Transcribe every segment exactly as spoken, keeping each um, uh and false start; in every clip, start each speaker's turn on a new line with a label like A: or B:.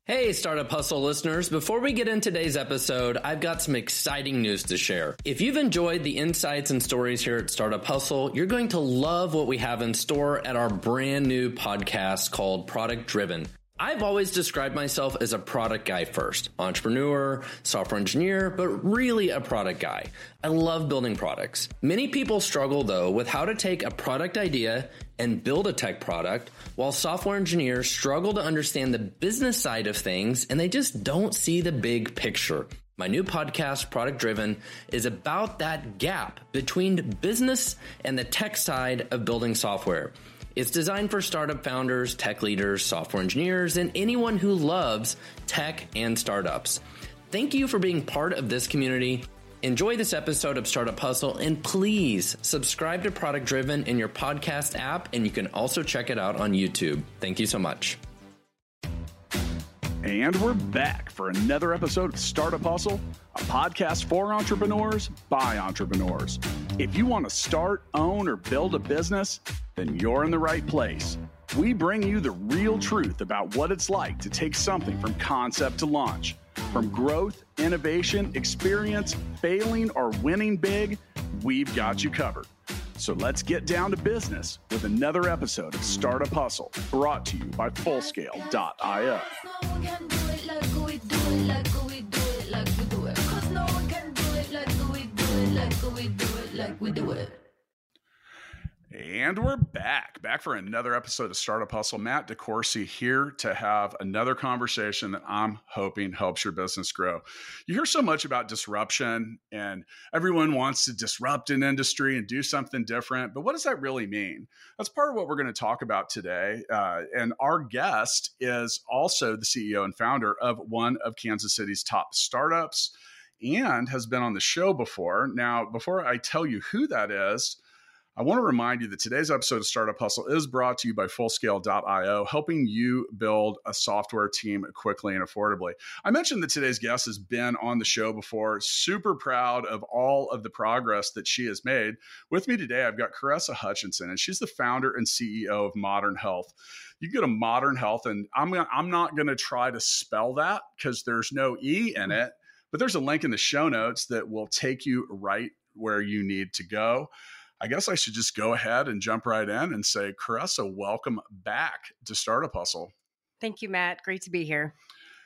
A: Hey, Startup Hustle listeners. Before we get into today's episode, I've got some exciting news to share. If you've enjoyed the insights and stories here at Startup Hustle, you're going to love what we have in store at our brand new podcast called Product Driven. I've always described myself as a product guy first, entrepreneur, software engineer, but really a product guy. I love building products. Many people struggle though with how to take a product idea and build a tech product, while software engineers struggle to understand the business side of things and they just don't see the big picture. My new podcast, Product Driven, is about that gap between business and the tech side of building software. It's designed for startup founders, tech leaders, software engineers, and anyone who loves tech and startups. Thank you for being part of this community. Enjoy this episode of Startup Hustle, and please subscribe to Product Driven in your podcast app, and you can also check it out on YouTube. Thank you so much.
B: And we're back for another episode of Startup Hustle, a podcast for entrepreneurs by entrepreneurs. If you want to start, own, or build a business, then you're in the right place. We bring you the real truth about what it's like to take something from concept to launch. From growth, innovation, experience, failing, or winning big, we've got you covered. So let's get down to business with another episode of Startup Hustle, brought to you by Fullscale dot io. And we're back, back for another episode of Startup Hustle. Matt DeCoursey here to have another conversation that I'm hoping helps your business grow. You hear so much about disruption, and everyone wants to disrupt an industry and do something different. But what does that really mean? That's part of what we're going to talk about today. Uh, and our guest is also the C E O and founder of one of Kansas City's top startups and has been on the show before. Now, before I tell you who that is, I want to remind you that today's episode of Startup Hustle is brought to you by Fullscale dot io, helping you build a software team quickly and affordably. I mentioned that today's guest has been on the show before. Super proud of all of the progress that she has made. With me today, I've got Caressa Hutchinson, and she's the founder and C E O of Modern Health. You go to Modern Health, and I'm gonna, I'm not going to try to spell that because there's no E in it, but there's a link in the show notes that will take you right where you need to go. I guess I should just go ahead and jump right in and say, Caressa, welcome back to Startup Hustle.
C: Thank you, Matt. Great to be here.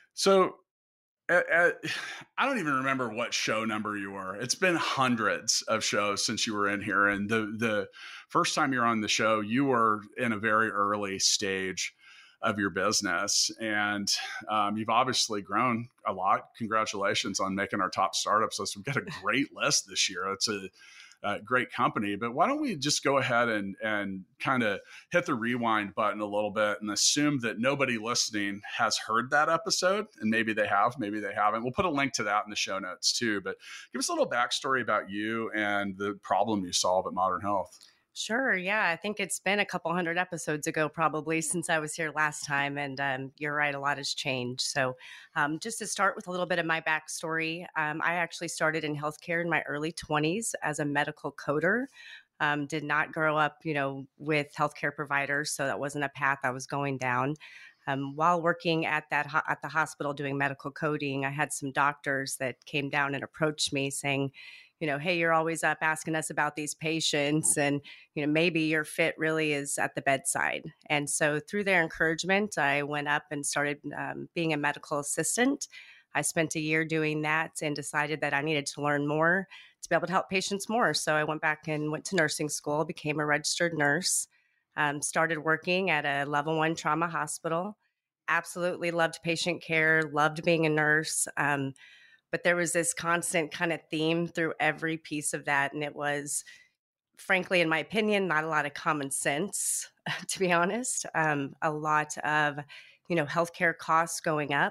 B: So at, at, I don't even remember what show number you were. It's been hundreds of shows since you were in here. And the, the first time you were on the show, you were in a very early stage of your business. And um, you've obviously grown a lot. Congratulations on making our top startups list. We've got a great list this year. It's a Uh, great company, but why don't we just go ahead and and kind of hit the rewind button a little bit and assume that nobody listening has heard that episode, and maybe they have, maybe they haven't. We'll put a link to that in the show notes too, but give us a little backstory about you and the problem you solve at Modern Health.
C: Sure. Yeah. I think it's been a couple hundred episodes ago, probably, since I was here last time. And um, you're right, a lot has changed. So um, just to start with a little bit of my backstory, um, I actually started in healthcare in my early twenties as a medical coder. Um, did not grow up, you know, with healthcare providers. So that wasn't a path I was going down. Um, while working at that ho- at the hospital doing medical coding, I had some doctors that came down and approached me saying, you know, hey, you're always up asking us about these patients, and, you know, maybe your fit really is at the bedside. And so through their encouragement, I went up and started um, being a medical assistant. I spent a year doing that and decided that I needed to learn more to be able to help patients more. So I went back and went to nursing school, became a registered nurse, um, started working at a level one trauma hospital. Absolutely loved patient care, loved being a nurse. Um, But there was this constant kind of theme through every piece of that. And it was, frankly, in my opinion, not a lot of common sense, to be honest. Um, a lot of, you know, healthcare costs going up.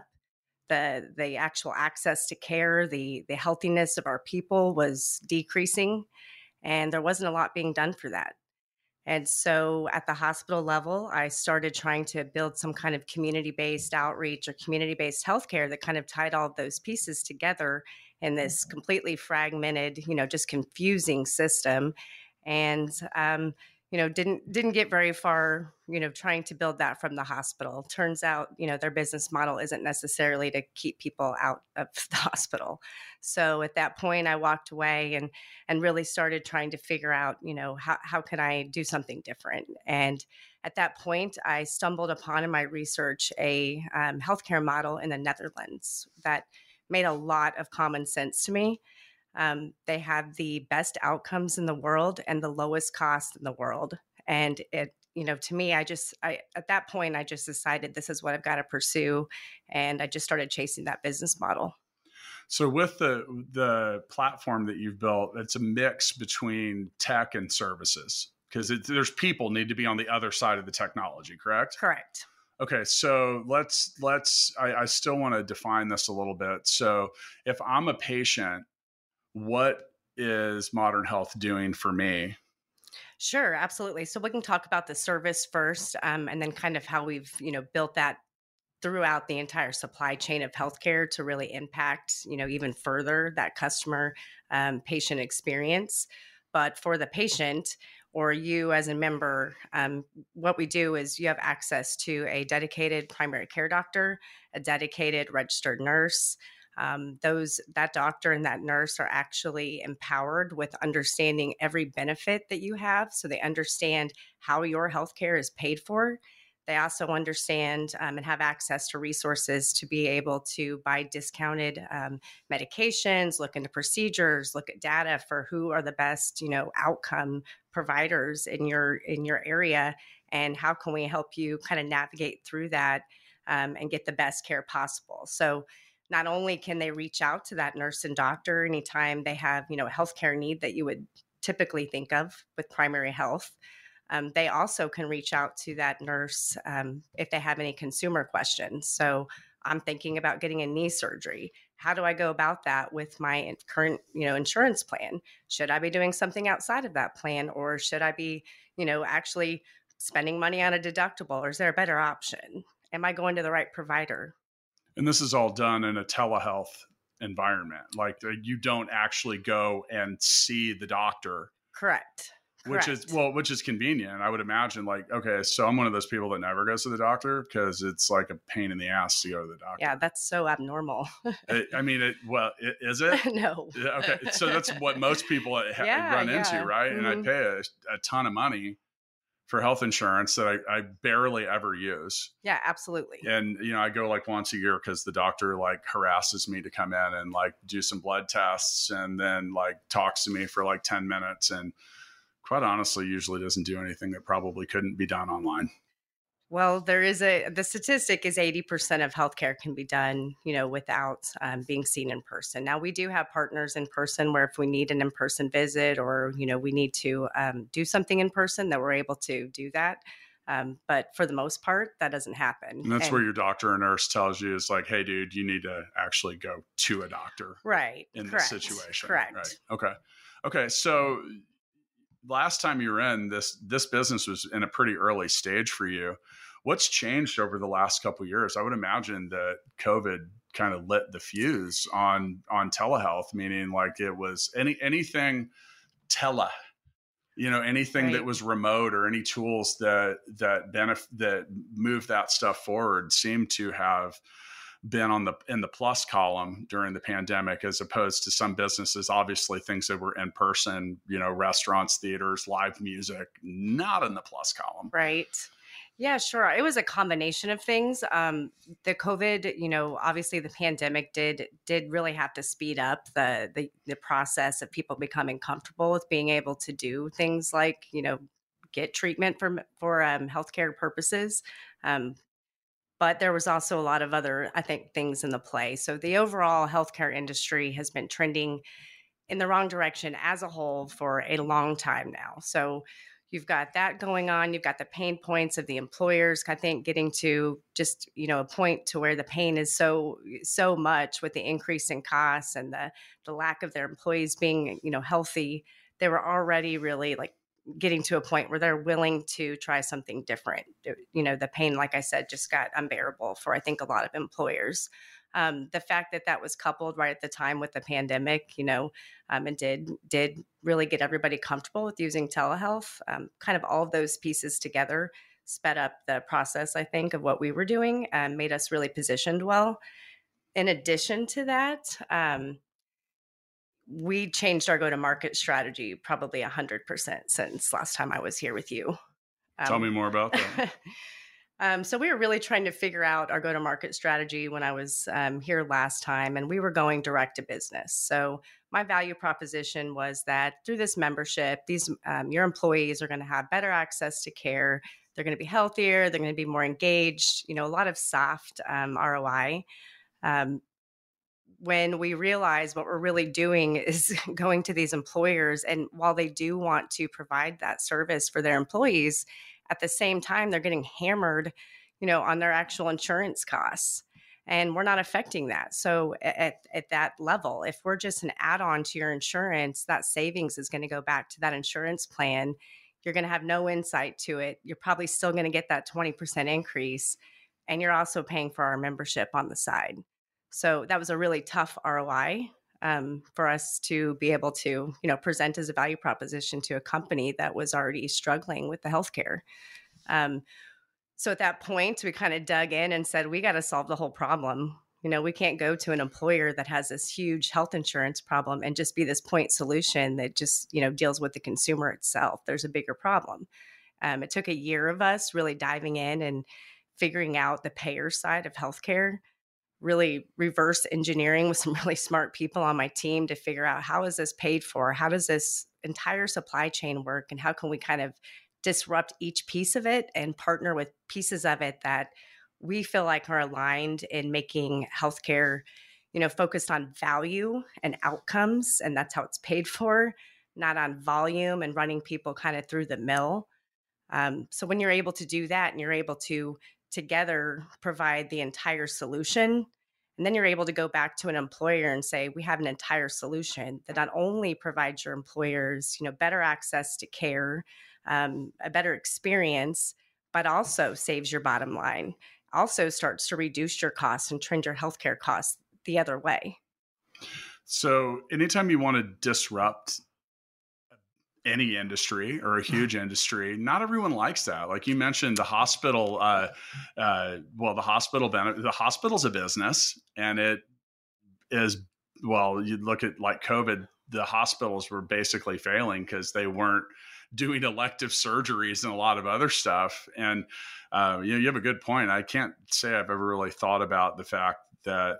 C: The the actual access to care, the the healthiness of our people was decreasing. And there wasn't a lot being done for that. And so at the hospital level, I started trying to build some kind of community-based outreach or community-based healthcare that kind of tied all of those pieces together in this completely fragmented, you know, just confusing system. And, um, you know, didn't didn't get very far, you know, trying to build that from the hospital. Turns out, you know, their business model isn't necessarily to keep people out of the hospital. So at that point, I walked away and and really started trying to figure out, you know, how how can I do something different. And at that point, I stumbled upon in my research a um, healthcare model in the Netherlands that made a lot of common sense to me. Um, they have the best outcomes in the world and the lowest cost in the world. And it, you know, to me, I just, I, at that point, I just decided this is what I've got to pursue. And I just started chasing that business model.
B: So with the the platform that you've built, it's a mix between tech and services because there's people need to be on the other side of the technology, correct?
C: Correct.
B: Okay, so let's let's. I, I still want to define this a little bit. So if I'm a patient, what is Modern Health doing for me?
C: Sure, absolutely. So we can talk about the service first, um, and then kind of how we've, you know, built that throughout the entire supply chain of healthcare to really impact, you know, even further that customer um, patient experience. But for the patient or you as a member, um, what we do is you have access to a dedicated primary care doctor, a dedicated registered nurse. Um, those that doctor and that nurse are actually empowered with understanding every benefit that you have, so they understand how your healthcare is paid for. They also understand um, and have access to resources to be able to buy discounted um, medications, look into procedures, look at data for who are the best, you know, outcome providers in your in your area, and how can we help you kind of navigate through that um, and get the best care possible. So not only can they reach out to that nurse and doctor anytime they have, you know, a healthcare need that you would typically think of with primary health, Um, they also can reach out to that nurse um, if they have any consumer questions. So I'm thinking about getting a knee surgery. How do I go about that with my current, you know, insurance plan? Should I be doing something outside of that plan, or should I be, you know, actually spending money on a deductible, or is there a better option? Am I going to the right provider?
B: And this is all done in a telehealth environment. Like you don't actually go and see the doctor.
C: Correct.
B: Which is, well, which is convenient. I would imagine like, okay, so I'm one of those people that never goes to the doctor because it's like a pain in the ass to go to the doctor.
C: Yeah, that's so abnormal.
B: it, I mean, it, well, it, is it?
C: No.
B: Okay. So that's what most people ha-
C: yeah,
B: run
C: yeah.
B: into, right? Mm-hmm. And I pay a, a ton of money for health insurance that I, I barely ever use.
C: Yeah, absolutely.
B: And, you know, I go like once a year because the doctor like harasses me to come in and like do some blood tests and then like talks to me for like ten minutes and quite honestly, usually doesn't do anything that probably couldn't be done online.
C: Well, there is a, the statistic is eighty percent of healthcare can be done, you know, without um, being seen in person. Now, we do have partners in person where if we need an in-person visit or, you know, we need to um, do something in person, that we're able to do that. Um, but for the most part, that doesn't happen.
B: And that's
C: and,
B: where your doctor or nurse tells you is like, hey, dude, you need to actually go to a doctor.
C: Right.
B: In
C: correct,
B: this situation.
C: Correct.
B: Right. Okay. Okay. So last time you were in this, this business was in a pretty early stage for you. What's changed over the last couple of years? I would imagine that COVID kind of lit the fuse on, on telehealth, meaning like it was any, anything tele, you know, anything
C: right.
B: that was remote or any tools that, that benefit, that move that stuff forward seemed to have been on the in the plus column during the pandemic, as opposed to some businesses, obviously things that were in person, you know, restaurants, theaters, live music, not in the plus column.
C: Right. Yeah, sure. It was a combination of things. Um, the COVID, you know, obviously the pandemic did did really have to speed up the, the the process of people becoming comfortable with being able to do things like, you know, get treatment for for um, healthcare purposes. Um, But there was also a lot of other, I think, things in the play. So the overall healthcare industry has been trending in the wrong direction as a whole for a long time now. So you've got that going on. You've got the pain points of the employers, I think, getting to just, you know, a point to where the pain is so, so much with the increase in costs and the, the lack of their employees being, you know, healthy. They were already really like getting to a point where they're willing to try something different. You know, the pain, like I said, just got unbearable for, I think, a lot of employers. Um, the fact that that was coupled right at the time with the pandemic, you know, um, and did did really get everybody comfortable with using telehealth. Um, kind of all of those pieces together sped up the process, I think, of what we were doing and made us really positioned well. In addition to that, um, we changed our go-to-market strategy probably one hundred percent since last time I was here with you.
B: Tell me
C: Um,
B: more about that.
C: um, so we were really trying to figure out our go-to-market strategy when I was um, here last time, and we were going direct to business. So my value proposition was that through this membership, these um, your employees are going to have better access to care. They're going to be healthier. They're going to be more engaged. You know, a lot of soft um, R O I. Um, when we realize what we're really doing is going to these employers, and while they do want to provide that service for their employees, at the same time they're getting hammered, you know, on their actual insurance costs, and we're not affecting that. So at, at that level, if we're just an add-on to your insurance, that savings is going to go back to that insurance plan. You're going to have no insight to it. You're probably still going to get that twenty percent increase, and you're also paying for our membership on the side. So that was a really tough R O I um, for us to be able to, you know, present as a value proposition to a company that was already struggling with the healthcare. Um, so at that point, we kind of dug in and said, we got to solve the whole problem. You know, we can't go to an employer that has this huge health insurance problem and just be this point solution that just, you know, deals with the consumer itself. There's a bigger problem. Um, it took a year of us really diving in and figuring out the payer side of healthcare, really reverse engineering with some really smart people on my team to figure out how is this paid for? How does this entire supply chain work? And how can we kind of disrupt each piece of it and partner with pieces of it that we feel like are aligned in making healthcare, you know, focused on value and outcomes. And that's how it's paid for, not on volume and running people kind of through the mill. Um, so when you're able to do that and you're able to together provide the entire solution, and then you're able to go back to an employer and say, we have an entire solution that not only provides your employers, you know, better access to care, um, a better experience, but also saves your bottom line, also starts to reduce your costs and trend your healthcare costs the other way.
B: So anytime you want to disrupt any industry or a huge industry, not everyone likes that. Like you mentioned, the hospital, uh, uh, well, the hospital, the hospital's a business, and it is, well, you look at like COVID, the hospitals were basically failing because they weren't doing elective surgeries and a lot of other stuff. And, uh, you know, you have a good point. I can't say I've ever really thought about the fact that,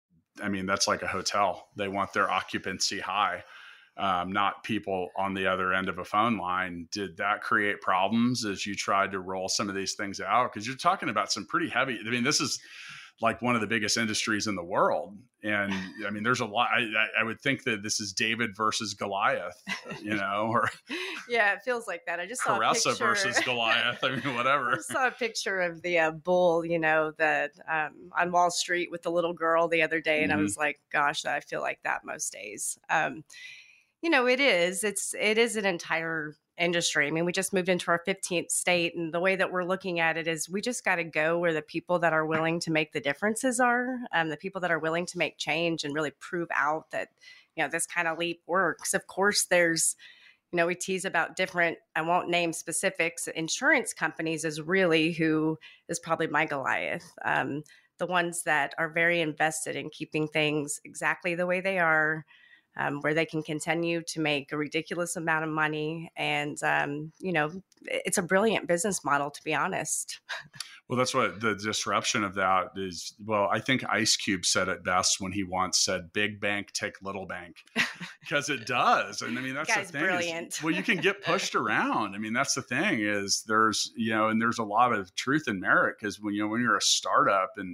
B: I mean, that's like a hotel. They want their occupancy high. Um, not people on the other end of a phone line. Did that create problems as you tried to roll some of these things out? Because you're talking about some pretty heavy, I mean, this is like one of the biggest industries in the world. And I mean, there's a lot, I, I would think that this is David versus Goliath, you know, or
C: yeah, it feels like that. I just saw
B: Caressa
C: a picture
B: versus Goliath. I mean, whatever.
C: I just saw a picture of the uh, bull, you know, that um, on Wall Street with the little girl the other day. And mm-hmm. I was like, gosh, I feel like that most days. Um, You know, it is. It's it is an entire industry. I mean, we just moved into our fifteenth state, and the way that we're looking at it is we just got to go where the people that are willing to make the differences are, um, the people that are willing to make change and really prove out that, you know, this kind of leap works. Of course, there's, you know, we tease about different, I won't name specifics, insurance companies is really who is probably my Goliath. Um, the ones that are very invested in keeping things exactly the way they are, Um, where they can continue to make a ridiculous amount of money. And, um, you know, it's a brilliant business model, to be honest.
B: Well, that's what the disruption of that is. Well, I think Ice Cube said it best when he once said, big bank, take little bank, because it does. And I mean, that's the thing.
C: Brilliant.
B: Is, well, you can get pushed around. I mean, that's the thing is there's, you know, and there's a lot of truth and merit because when, you know, when you're a startup and,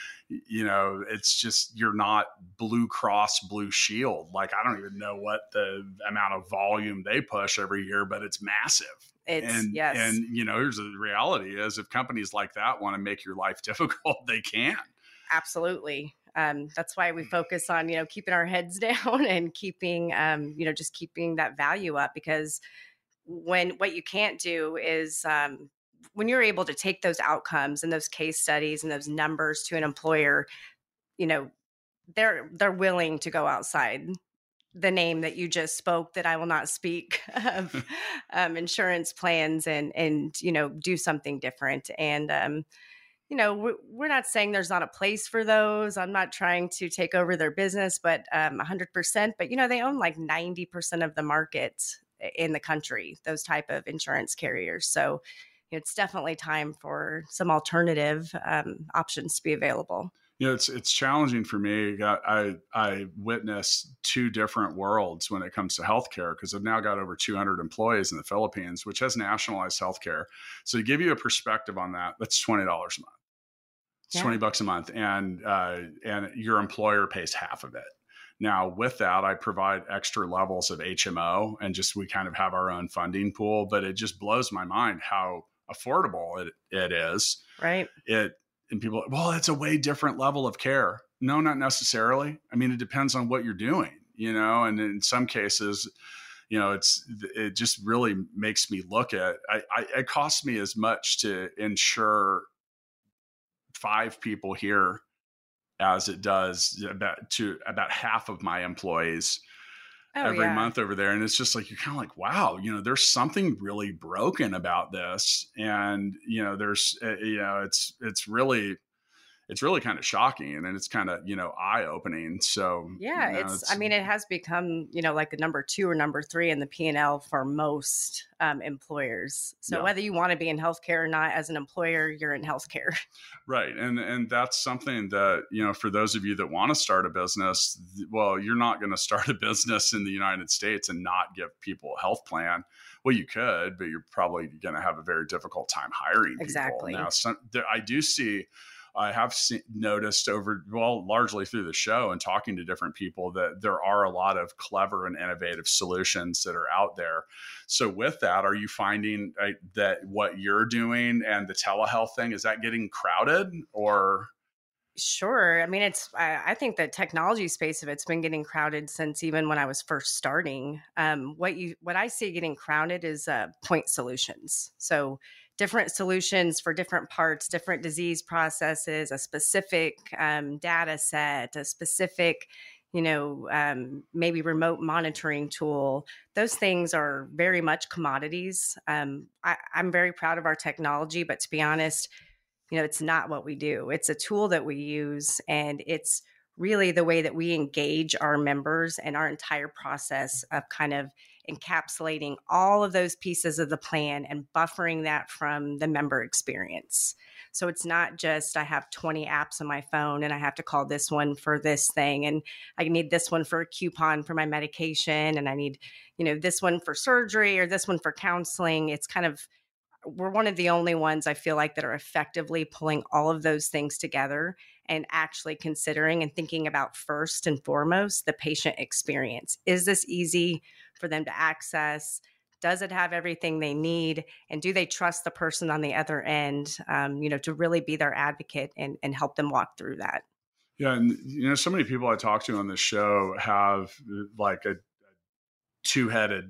B: you know, it's just, you're not Blue Cross Blue Shield. Like, I don't even know what the amount of volume they push every year, but it's massive.
C: It's,
B: and,
C: yes.
B: and, you know, here's the reality is if companies like that want to make your life difficult, they can.
C: Absolutely. Um, that's why we focus on, you know, keeping our heads down and keeping, um, you know, just keeping that value up, because when what you can't do is, um, when you're able to take those outcomes and those case studies and those numbers to an employer, you know, they're they're willing to go outside the name that you just spoke, that I will not speak of, um, insurance plans, and and you know, do something different. And um, you know, we're, we're not saying there's not a place for those. I'm not trying to take over their business, but um, one hundred percent. But you know, they own like ninety percent of the market in the country, those type of insurance carriers. So it's definitely time for some alternative um, options to be available.
B: You know, it's it's challenging for me. I I witness two different worlds when it comes to healthcare, because I've now got over two hundred employees in the Philippines, which has nationalized healthcare. So to give you a perspective on that, that's twenty dollars a month. It's yeah. twenty bucks a month, and uh, and your employer pays half of it. Now, with that, I provide extra levels of H M O, and just we kind of have our own funding pool. But it just blows my mind how affordable it it is.
C: Right.
B: It. And people, well, it's a way different level of care. No, not necessarily. I mean, it depends on what you're doing, you know, and in some cases, you know, it's, it just really makes me look at, I, I, it costs me as much to insure five people here as it does about to about half of my employees oh, every yeah. month over there. And it's just like, you're kind of like, wow, you know, there's something really broken about this. And, you know, there's, uh, you know, it's, it's really, it's really kind of shocking, and then it's kind of, you know, eye opening. So
C: yeah,
B: you know,
C: it's,
B: it's,
C: I mean, it has become, you know, like the number two or number three in the P and L for most um, employers. So yeah. whether you want to be in healthcare or not, as an employer, you're in healthcare.
B: Right. And, and that's something that, you know, for those of you that want to start a business, well, you're not going to start a business in the United States and not give people a health plan. Well, you could, but you're probably going to have a very difficult time hiring
C: exactly.
B: people. Now, some, there, I do see, I have seen, noticed over, well, largely through the show and talking to different people, that there are a lot of clever and innovative solutions that are out there. So with that, are you finding uh, that what you're doing and the telehealth thing, is that getting crowded or?
C: Sure. I mean, it's, I, I think the technology space of it's been getting crowded since even when I was first starting. Um, what you, what I see getting crowded is uh, point solutions. So different solutions for different parts, different disease processes, a specific um, data set, a specific, you know, um, maybe remote monitoring tool. Those things are very much commodities. Um, I, I'm very proud of our technology, but to be honest, you know, it's not what we do. It's a tool that we use, and it's really the way that we engage our members and our entire process of kind of encapsulating all of those pieces of the plan and buffering that from the member experience. So it's not just I have twenty apps on my phone and I have to call this one for this thing, and I need this one for a coupon for my medication, and I need, you know, this one for surgery or this one for counseling. It's kind of, we're one of the only ones I feel like that are effectively pulling all of those things together and actually considering and thinking about first and foremost the patient experience. Is this easy for them to access? Does it have everything they need? And do they trust the person on the other end, um, you know, to really be their advocate and, and help them walk through that?
B: Yeah. And, you know, so many people I talk to on this show have like a, a two-headed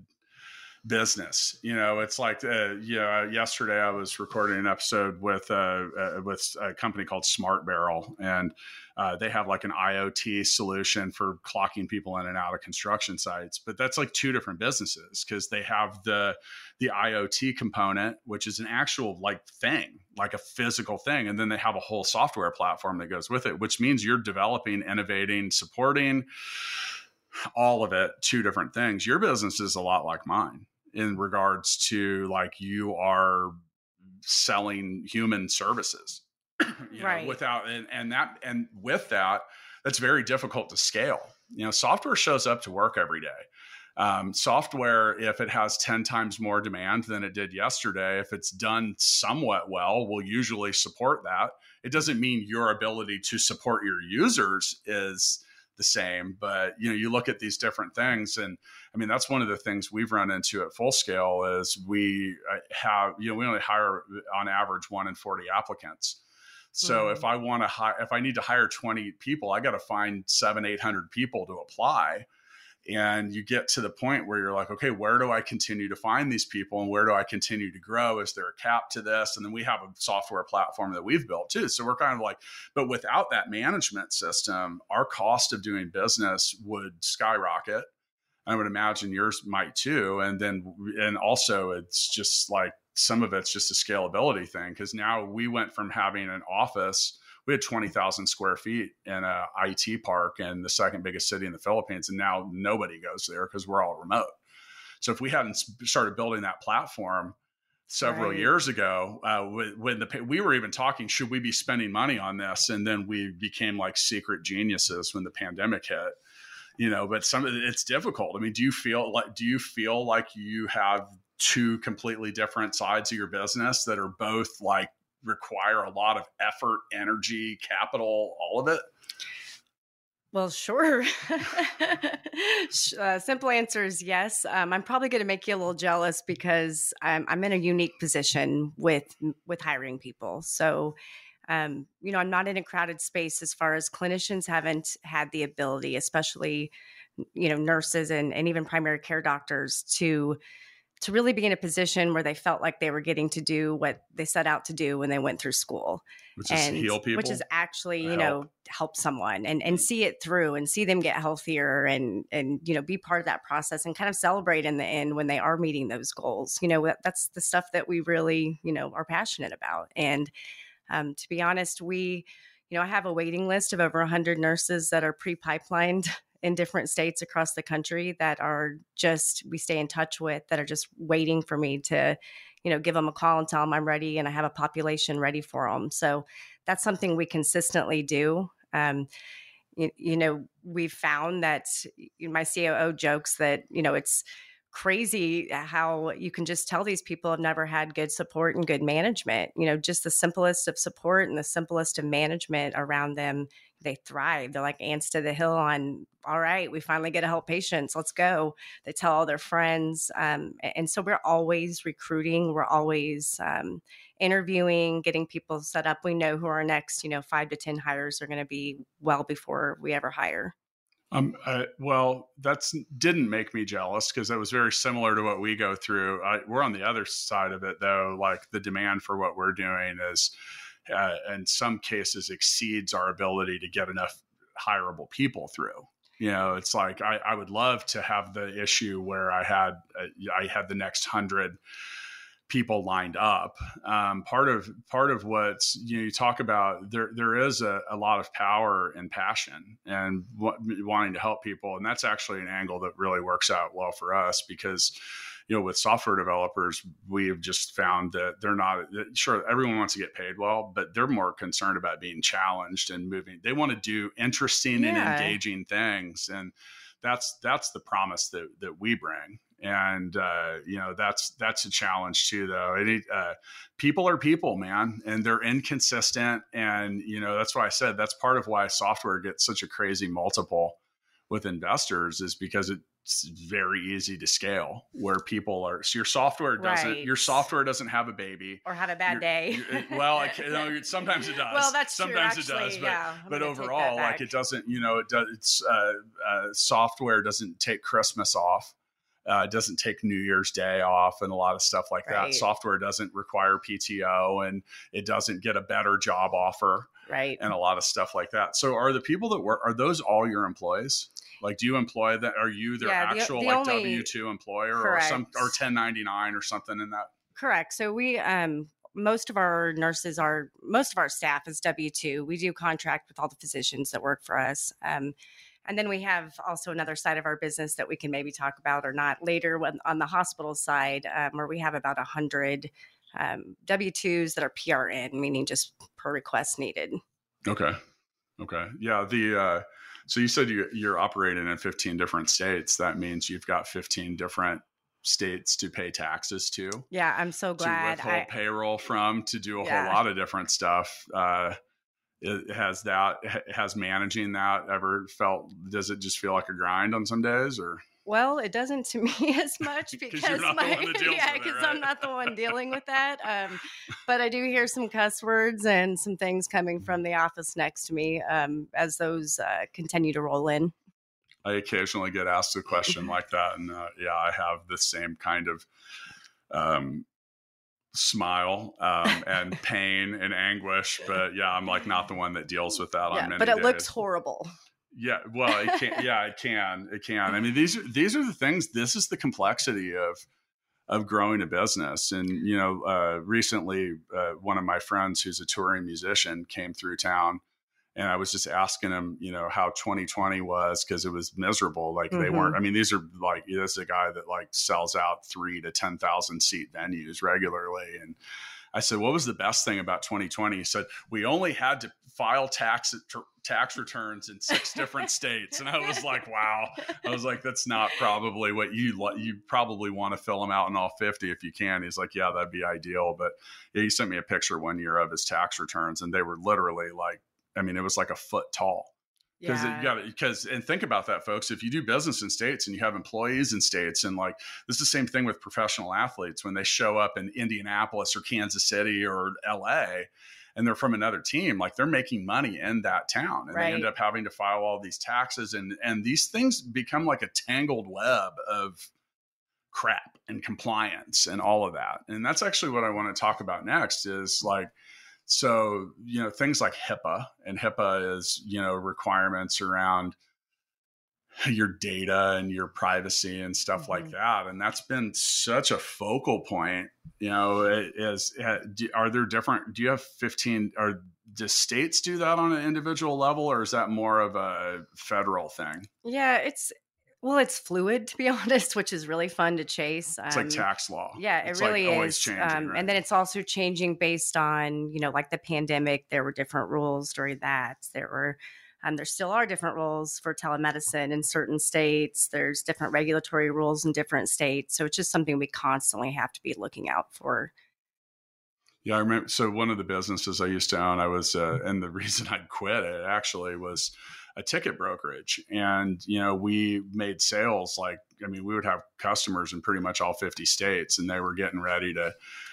B: business. You know, it's like, uh, you know, yesterday I was recording an episode with, uh, uh, with a company called Smart Barrel, and uh, they have like an I O T solution for clocking people in and out of construction sites. But that's like two different businesses, because they have the, the I O T component, which is an actual like thing, like a physical thing. And then they have a whole software platform that goes with it, which means you're developing, innovating, supporting all of it, two different things. Your business is a lot like mine, in regards to like you are selling human services, you know,
C: right.
B: without, and, and that, and with that, that's very difficult to scale. You know, software shows up to work every day. Um, software, if it has ten times more demand than it did yesterday, if it's done somewhat well, will usually support that. It doesn't mean your ability to support your users is the same, but you know, you look at these different things, and I mean, that's one of the things we've run into at Full Scale is we have, you know, we only hire on average one in forty applicants. So mm-hmm. if I want to hire, if I need to hire twenty people, I got to find seven, eight hundred people to apply. And you get to the point where you're like, okay, where do I continue to find these people and where do I continue to grow? Is there a cap to this? And then we have a software platform that we've built too. So we're kind of like, but without that management system, our cost of doing business would skyrocket. I would imagine yours might too. And then, and also it's just like, some of it's just a scalability thing. Cause now we went from having an office, we had twenty thousand square feet in a I T park in the second biggest city in the Philippines. And now nobody goes there because we're all remote. So if we hadn't started building that platform several right. years ago, uh, when the, we were even talking, should we be spending money on this? And then we became like secret geniuses when the pandemic hit, you know, but some of it, it's difficult. I mean, do you feel like, do you feel like you have two completely different sides of your business that are both like, require a lot of effort, energy, capital, all of it?
C: Well, sure. uh, simple answer is yes. Um, I'm probably going to make you a little jealous because I'm, I'm in a unique position with with hiring people. So, um, you know, I'm not in a crowded space as far as clinicians haven't had the ability, especially, you know, nurses and, and even primary care doctors to to really be in a position where they felt like they were getting to do what they set out to do when they went through school.
B: Which is
C: and,
B: heal people?
C: Which is actually, you
B: help.
C: know, help someone and, and see it through and see them get healthier and, and, you know, be part of that process and kind of celebrate in the end when they are meeting those goals. You know, that's the stuff that we really, you know, are passionate about. And um, to be honest, we, you know, I have a waiting list of over one hundred nurses that are pre-pipelined in different states across the country that are just, we stay in touch with, that are just waiting for me to, you know, give them a call and tell them I'm ready and I have a population ready for them. So that's something we consistently do. Um, you, you know, we've found that my C O O jokes that, you know, it's crazy how you can just tell these people have never had good support and good management. You know, just the simplest of support and the simplest of management around them, they thrive. They're like ants to the hill on, all right, we finally get to help patients. Let's go. They tell all their friends. Um, and so we're always recruiting. We're always um, interviewing, getting people set up. We know who our next, you know, five to ten hires are going to be well before we ever hire.
B: Um, uh, well, that's didn't make me jealous because it was very similar to what we go through. I, we're on the other side of it though. Like the demand for what we're doing is, uh, in some cases exceeds our ability to get enough hireable people through. You know, it's like, I, I would love to have the issue where I had, uh, I had the next hundred people lined up. Um, part of, part of what's, you know, you talk about there, there is a, a lot of power and passion and w- wanting to help people. And that's actually an angle that really works out well for us because, you know, with software developers, we've just found that they're not, sure, everyone wants to get paid well, but they're more concerned about being challenged and moving. They want to do interesting yeah. and engaging things. And that's, that's the promise that, that we bring. And, uh, you know, that's, that's a challenge too, though. It, uh, people are people, man, and they're inconsistent. And, you know, that's why I said, that's part of why software gets such a crazy multiple with investors is because it's very easy to scale where people are. So your software doesn't, right. your software doesn't have a baby
C: or have a bad
B: you're,
C: day.
B: You're, well, I you know, sometimes it does.
C: Well, that's
B: sometimes
C: true.
B: it
C: Actually,
B: does, but,
C: yeah,
B: but overall, like it doesn't, you know, it does, it's, uh, uh, software doesn't take Christmas off. Uh, it doesn't take New Year's Day off and a lot of stuff like right. that. Software doesn't require P T O and it doesn't get a better job offer.
C: Right.
B: And a lot of stuff like that. So are the people that work, are those all your employees? Like, do you employ that? Are you their yeah, actual the, the like W two employer correct. or some, or ten ninety-nine or something in that?
C: Correct. So we, um, most of our nurses are, most of our staff is W two. We do contract with all the physicians that work for us. Um, And then we have also another side of our business that we can maybe talk about or not later when, on the hospital side, um, where we have about one hundred um, W twos that are P R N, meaning just per request needed.
B: Okay. Okay. Yeah. The uh, so you said you, you're operating in fifteen different states. That means you've got fifteen different states to pay taxes to.
C: Yeah. I'm so glad.
B: To withhold I, payroll from, to do a
C: yeah.
B: whole lot of different stuff. Uh, It has that, has managing that ever felt, does it just feel like a grind on some days or?
C: Well, it doesn't to me as much because my, yeah, because right? I'm not the one dealing with that. Um, but I do hear some cuss words and some things coming from the office next to me um, as those uh, continue to roll in.
B: I occasionally get asked a question like that. And uh, yeah, I have the same kind of um, smile um, and pain and anguish. But yeah, I'm like not the one that deals with that
C: yeah,
B: on many
C: but it
B: days.
C: looks horrible.
B: Yeah, well, it can. Yeah, it can. It can. I mean, these are these are the things. This is the complexity of of growing a business. And you know, uh, recently, uh, one of my friends who's a touring musician came through town, and I was just asking him, you know, how twenty twenty was because it was miserable. Like mm-hmm. they weren't. I mean, these are like this is a guy that like sells out three to ten thousand seat venues regularly, and I said, what was the best thing about twenty twenty? He said, we only had to file tax tax returns in six different states. And I was like, wow. I was like, that's not probably what you you probably want to fill them out in all fifty if you can. He's like, yeah, that'd be ideal. But yeah, he sent me a picture one year of his tax returns, and they were literally like, I mean, it was like a foot tall. Because yeah. you got because and think about that, folks. If you do business in states and you have employees in states, and like this is the same thing with professional athletes when they show up in Indianapolis or Kansas City or L A, and they're from another team, like they're making money in that town, and right. they end up having to file all these taxes, and and these things become like a tangled web of crap and compliance and all of that. And that's actually what I want to talk about next. Is like. So, you know, things like HIPAA, and HIPAA is, you know, requirements around your data and your privacy and stuff mm-hmm. like that. And that's been such a focal point, you know, is, are there different, do you have fifteen, or do states do that on an individual level, or is that more of a federal thing?
C: Yeah, it's, Well, it's fluid, to be honest, which is really fun to chase.
B: It's um, like tax law.
C: Yeah, it
B: it's
C: really
B: like
C: is.
B: Changing,
C: um,
B: right?
C: And then it's also changing based on, you know, like the pandemic. There were different rules during that. There were, um, there still are different rules for telemedicine in certain states. There's different regulatory rules in different states. So it's just something we constantly have to be looking out for.
B: Yeah, I remember. So one of the businesses I used to own, I was, uh, and the reason I quit it actually was a ticket brokerage. And, you know, we made sales like, I mean, we would have customers in pretty much all fifty states, and they were getting ready to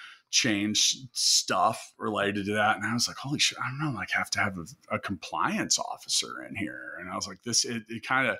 B: change stuff related to that. And I was like, holy shit, I don't know, like have to have a, a compliance officer in here. And I was like, this, it, it kind of,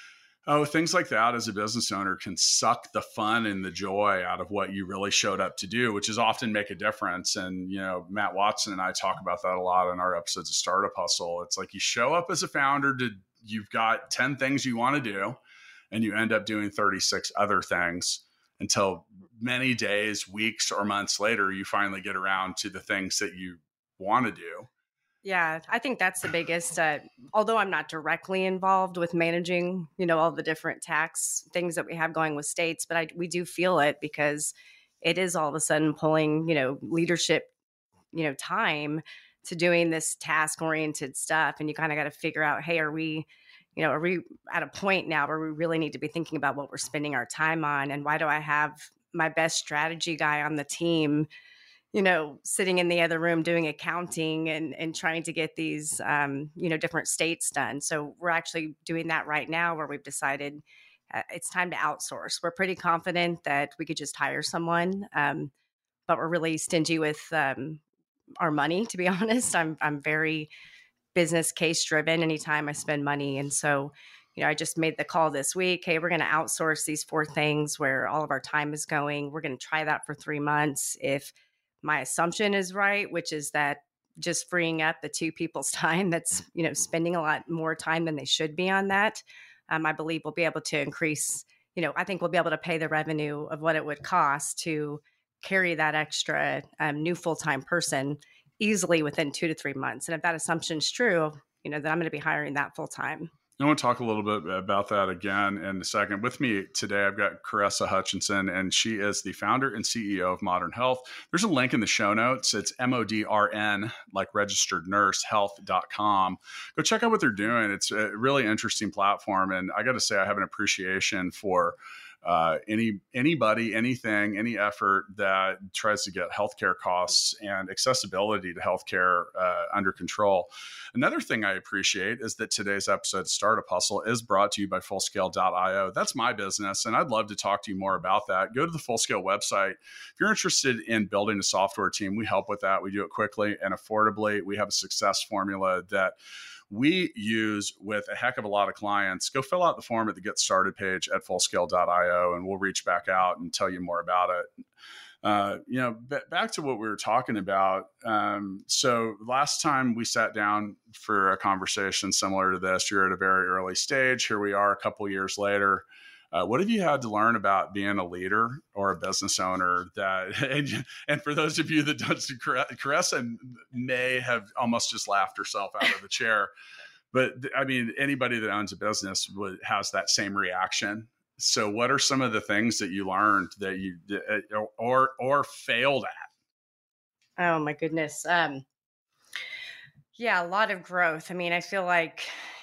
B: oh, things like that as a business owner can suck the fun and the joy out of what you really showed up to do, which is often make a difference. And, you know, Matt Watson and I talk about that a lot in our episodes of Startup Hustle. It's like you show up as a founder to, you've got ten things you want to do, and you end up doing thirty-six other things until many days, weeks, or months later, you finally get around to the things that you want to do.
C: Yeah, I think that's the biggest, uh, although I'm not directly involved with managing, you know, all the different tax things that we have going with states, but I, we do feel it because it is all of a sudden pulling, you know, leadership, you know, time to doing this task oriented stuff. And you kind of got to figure out, hey, are we, you know, are we at a point now where we really need to be thinking about what we're spending our time on? And why do I have my best strategy guy on the team, you know, sitting in the other room doing accounting and, and trying to get these, um, you know, different states done. So we're actually doing that right now, where we've decided uh, it's time to outsource. We're pretty confident that we could just hire someone, um, but we're really stingy with um, our money, to be honest. I'm I'm very business case driven anytime I spend money. And so, you know, I just made the call this week. Hey, we're going to outsource these four things where all of our time is going. We're going to try that for three months. If my assumption is right, which is that just freeing up the two people's time that's, you know, spending a lot more time than they should be on that, um, I believe we'll be able to increase, you know, I think we'll be able to pay the revenue of what it would cost to carry that extra um, new full-time person easily within two to three months. And if that assumption is true, you know, then I'm going to be hiring that full-time.
B: I want to talk a little bit about that again in a second. With me today, I've got Caressa Hutchinson, and she is the founder and C E O of Modern Health. There's a link in the show notes. It's M O D R N, like registered nurse, health dot com. Go check out what they're doing. It's a really interesting platform. And I got to say, I have an appreciation for Uh, any anybody, anything, any effort that tries to get healthcare costs and accessibility to healthcare uh, under control. Another thing I appreciate is that today's episode of Startup Hustle is brought to you by Fullscale dot io. That's my business, and I'd love to talk to you more about that. Go to the Fullscale website. If you're interested in building a software team, we help with that. We do it quickly and affordably. We have a success formula that we use with a heck of a lot of clients. Go fill out the form at the Get Started page at fullscale dot io, and we'll reach back out and tell you more about it. Uh, you know, b- back to what we were talking about. Um, so last time we sat down for a conversation similar to this, you're at a very early stage. Here we are a couple years later. Uh, what have you had to learn about being a leader or a business owner that, and, and for those of you that don't, Caressa may have almost just laughed herself out of the chair, but I mean, anybody that owns a business would, has that same reaction. So what are some of the things that you learned that you, or, or failed at?
C: Oh my goodness. Um, yeah, a lot of growth. I mean, I feel like,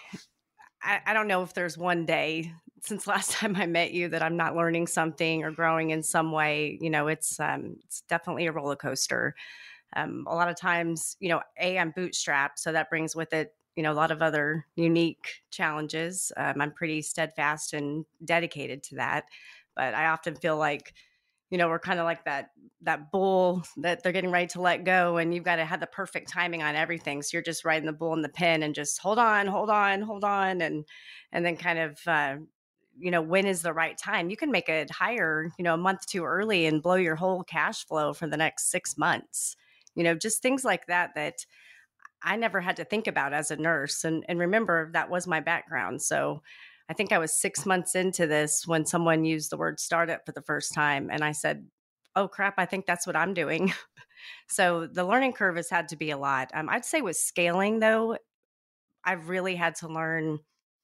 C: I, I don't know if there's one day since last time I met you that I'm not learning something or growing in some way. You know, it's, um, it's definitely a roller coaster. Um, a lot of times, you know, A, I'm bootstrapped, so that brings with it, you know, a lot of other unique challenges. Um, I'm pretty steadfast and dedicated to that. But I often feel like, you know, we're kind of like that, that bull that they're getting ready to let go, and you've got to have the perfect timing on everything. So you're just riding the bull in the pen and just hold on, hold on, hold on. And, and then kind of, uh, you know, when is the right time? You can make a hire, you know, a month too early and blow your whole cash flow for the next six months, you know, just things like that, that I never had to think about as a nurse. And, and remember, that was my background. So I think I was six months into this when someone used the word startup for the first time. And I said, oh crap, I think that's what I'm doing. So the learning curve has had to be a lot. Um, I'd say with scaling though, I've really had to learn.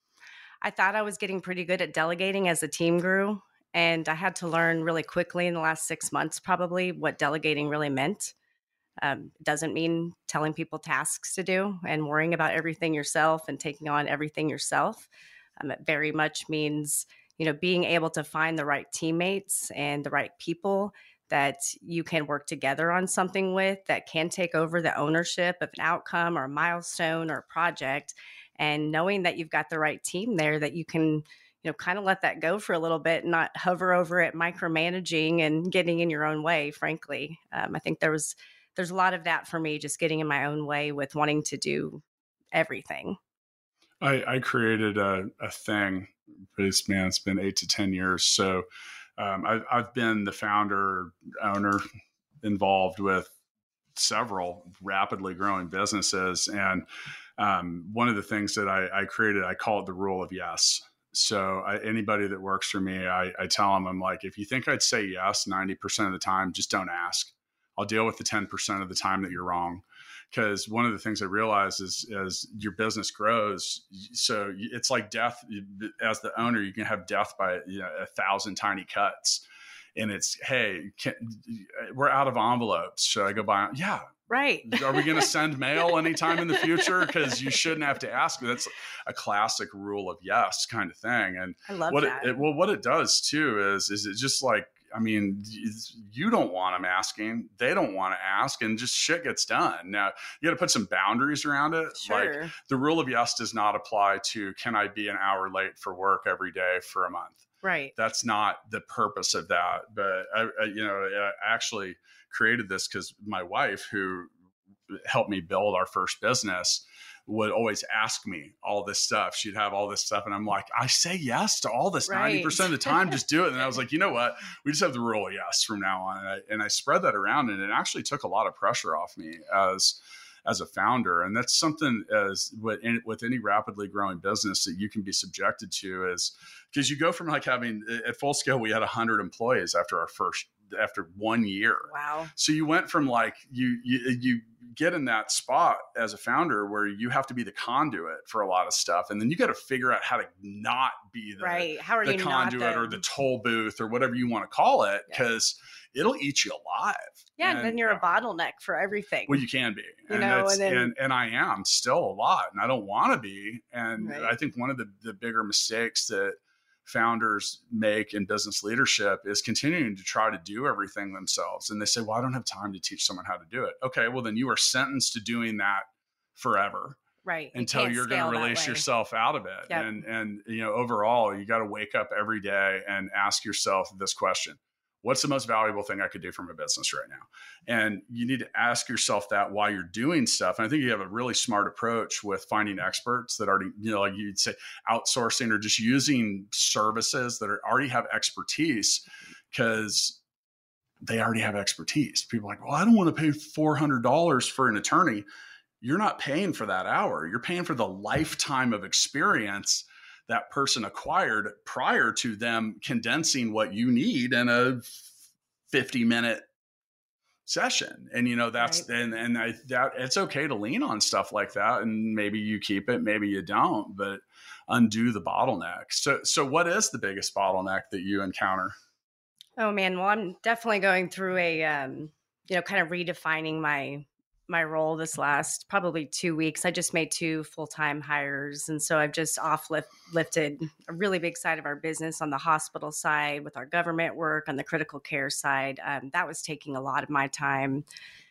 C: I thought I was getting pretty good at delegating as the team grew. And I had to learn really quickly in the last six months, probably, what delegating really meant. Um, it doesn't mean telling people tasks to do and worrying about everything yourself and taking on everything yourself. Um, it very much means, you know, being able to find the right teammates and the right people that you can work together on something with, that can take over the ownership of an outcome or a milestone or a project. And knowing that you've got the right team there, that you can, you know, kind of let that go for a little bit and not hover over it, micromanaging and getting in your own way, frankly. Um, I think there was, there's a lot of that for me, just getting in my own way with wanting to do everything.
B: I, I created a, a thing, but it's, man, it's been eight to ten years. So um, I've, I've been the founder, owner, involved with several rapidly growing businesses. And um, one of the things that I, I created, I call it the rule of yes. So I, anybody that works for me, I, I tell them, I'm like, if you think I'd say yes ninety percent of the time, just don't ask. I'll deal with the ten percent of the time that you're wrong. Because one of the things I realized is as your business grows, so it's like death. As the owner, you can have death by, you know, a thousand tiny cuts. And it's, hey, can, we're out of envelopes. Should I go buy? Yeah.
C: Right.
B: Are we going to send mail anytime in the future? Because you shouldn't have to ask. That's a classic rule of yes kind of thing. And
C: I love
B: what
C: that.
B: It, it, well, what it does too is, is it just like, I mean, you don't want them asking. They don't want to ask, and just shit gets done. Now, you got to put some boundaries around it.
C: Sure.
B: Like the rule of yes does not apply to, can I be an hour late for work every day for a month?
C: Right.
B: That's not the purpose of that. But I, I you know, I actually created this because my wife, who helped me build our first business, would always ask me all this stuff. She'd have all this stuff. And I'm like, I say yes to all this
C: right.
B: ninety percent of the time, just do it. And I was like, you know what? We just have the rule of yes from now on. And I, and I spread that around, and it actually took a lot of pressure off me as, as a founder. And that's something as with, with any rapidly growing business that you can be subjected to, is because you go from like having at Full Scale, we had a hundred employees after our first, after one year.
C: Wow.
B: So you went from like, you, you, you get in that spot as a founder where you have to be the conduit for a lot of stuff. And then you got to figure out how to not be the,
C: right. How are
B: the
C: you
B: conduit
C: not the...
B: or the toll booth or whatever you want to call it.
C: Yeah.
B: Cause it'll eat you alive.
C: Yeah.
B: And,
C: and then you're a bottleneck for everything.
B: Well, you can be,
C: you
B: and,
C: know, and, then...
B: and, and I am still a lot, and I don't want to be. And
C: right.
B: I think one of the, the bigger mistakes that founders make in business leadership is continuing to try to do everything themselves. And they say, well, I don't have time to teach someone how to do it. Okay, well, then you are sentenced to doing that forever.
C: Right.
B: Until you you're going to release yourself out of it.
C: Yep.
B: And, and, you know, overall, you got to wake up every day and ask yourself this question: What's the most valuable thing I could do for my business right now? And you need to ask yourself that while you're doing stuff. And I think you have a really smart approach with finding experts that already, you know, like you'd say outsourcing or just using services that are, already have expertise, because they already have expertise. People are like, well, I don't want to pay four hundred dollars for an attorney. You're not paying for that hour. You're paying for the lifetime of experience that person acquired prior to them condensing what you need in a fifty minute session. And, you know, that's, right. and, and I, that it's okay to lean on stuff like that. And maybe you keep it, maybe you don't, but undo the bottleneck. So, so what is the biggest bottleneck that you encounter?
C: Oh man. Well, I'm definitely going through a, um, you know, kind of redefining my, my role this last probably two weeks. I just made two full-time hires. And so I've just off lift, lifted a really big side of our business on the hospital side with our government work on the critical care side. Um, that was taking a lot of my time.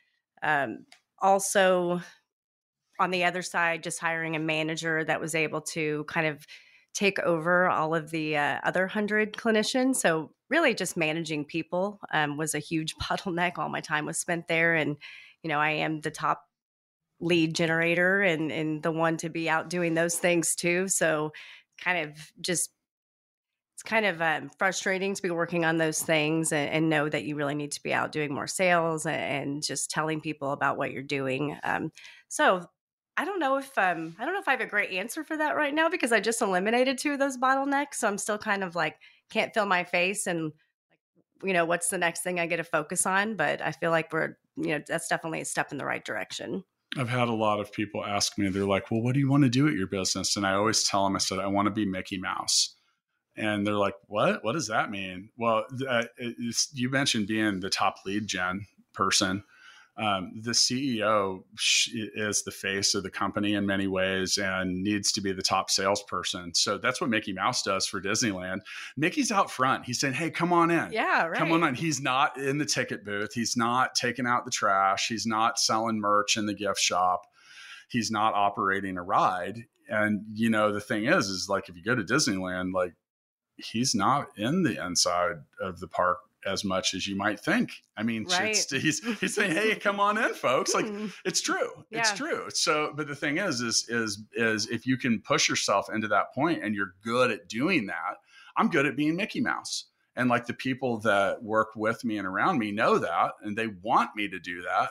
C: Um, also on the other side, just hiring a manager that was able to kind of take over all of the uh, other hundred clinicians. So really just managing people um, was a huge bottleneck. All my time was spent there. And, you know, I am the top lead generator and, and the one to be out doing those things too. So kind of just, it's kind of um, frustrating to be working on those things and, and know that you really need to be out doing more sales and, and just telling people about what you're doing. Um, so I don't know if um, I don't know if I have a great answer for that right now, because I just eliminated two of those bottlenecks. So I'm still kind of like, can't feel my face and like, you know, what's the next thing I get to focus on? But I feel like we're, you know, that's definitely a step in the right direction.
B: I've had a lot of people ask me, they're like, well, what do you want to do at your business? And I always tell them, I said, I want to be Mickey Mouse. And they're like, what? What does that mean? Well, uh, you mentioned being the top lead gen person. Um, the C E O is the face of the company in many ways and needs to be the top salesperson. So that's what Mickey Mouse does for Disneyland. Mickey's out front. He's saying, hey, come on in.
C: Yeah, right.
B: Come on in. He's not in the ticket booth. He's not taking out the trash. He's not selling merch in the gift shop. He's not operating a ride. And, you know, the thing is, is like, if you go to Disneyland, like, he's not in the inside of the park as much as you might think. I mean, right. it's, he's he's saying, "Hey, come on in, folks." Like, it's true, yeah. It's true. So, but the thing is, is is is if you can push yourself into that point, and you're good at doing that. I'm good at being Mickey Mouse, and like the people that work with me and around me know that, and they want me to do that.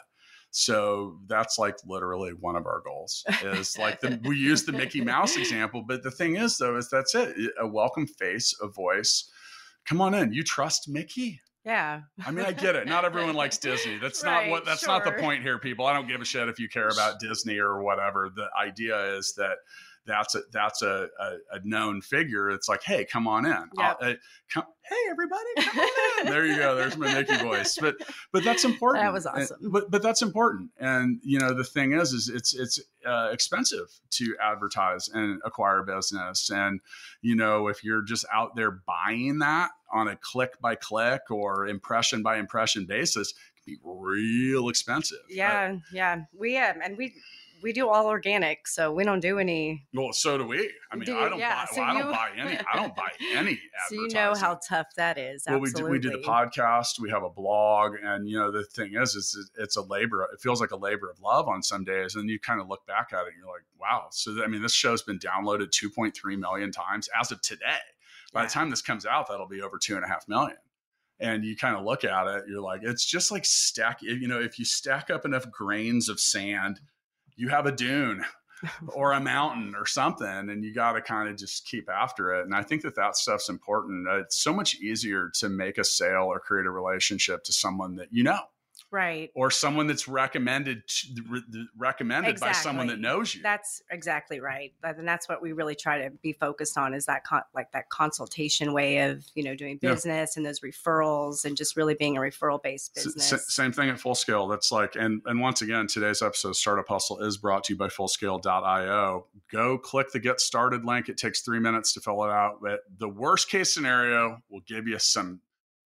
B: So that's like literally one of our goals is like the, we use the Mickey Mouse example, but the thing is though, is that's it. A welcome face, a voice. Come on in. You trust Mickey?
C: Yeah.
B: I mean, I get it. Not everyone likes Disney. That's right, not what, that's sure. not the point here, people. I don't give a shit if you care about Disney or whatever. The idea is that that's a, that's a, a, a known figure. It's like, hey, come on in.
C: Yep.
B: Uh, come, hey, everybody, come on in. There you go. There's my Mickey voice. But but that's important.
C: That was awesome.
B: And, but but that's important. And you know, the thing is, is it's it's uh, expensive to advertise and acquire business. And you know, if you're just out there buying that on a click by click or impression by impression basis, it can be real expensive.
C: Yeah, right? yeah. We um, and we. We do all organic, so we don't do any.
B: Well, so do we. I mean, do, I don't
C: yeah,
B: buy.
C: So
B: well,
C: you...
B: I don't buy any. I don't buy any.
C: So you know how tough that is.
B: Well,
C: Absolutely.
B: we do, we do the podcast. We have a blog, and you know the thing is, is it's a labor. It feels like a labor of love on some days, and you kind of look back at it, and you're like, wow. So I mean, this show's been downloaded two point three million times as of today. By yeah. the time this comes out, that'll be over two and a half million. And you kind of look at it, you're like, it's just like stack. You know, if you stack up enough grains of sand, you have a dune or a mountain or something, and you got to kind of just keep after it. And I think that that stuff's important. It's so much easier to make a sale or create a relationship to someone that you know.
C: Right.
B: Or someone that's recommended re- recommended exactly. by someone that knows you.
C: That's exactly right. And that's what we really try to be focused on is that con- like that consultation way of, you know, doing business yeah. and those referrals and just really being a referral based business.
B: S- same thing at Full Scale. That's like, and, and once again, today's episode of Startup Hustle is brought to you by full scale dot io. Go click the get started link. It takes three minutes to fill it out. But the worst case scenario will give you some